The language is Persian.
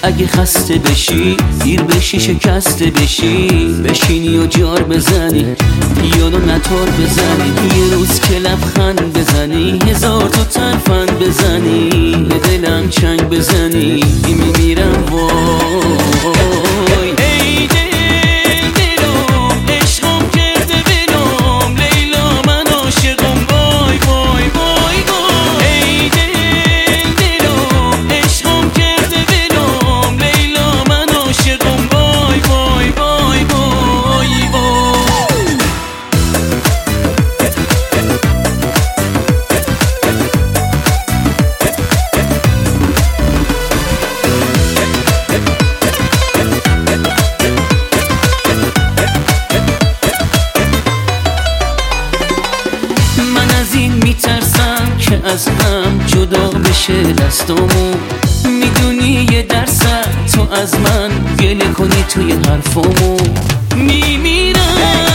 اگه خسته بشی دیر بشی شکسته بشی بشینی و جار بزنی یادو نطور بزنی یه روز که لبخند بزنی هزار تا ترفند بزنی به دلم چنگ بزنی میمیرم وای ای دل دلم عشقم کرده بلم لیلا من عاشقم وای وای وای وای ای دل دلم عشقم کرده بلم لیلا من عاشقم وای وای وای وای وای میترسم که از هم جدا بشه دستامو میدونی یه درصد تو از من گله کنی توی حرفامو میمیرم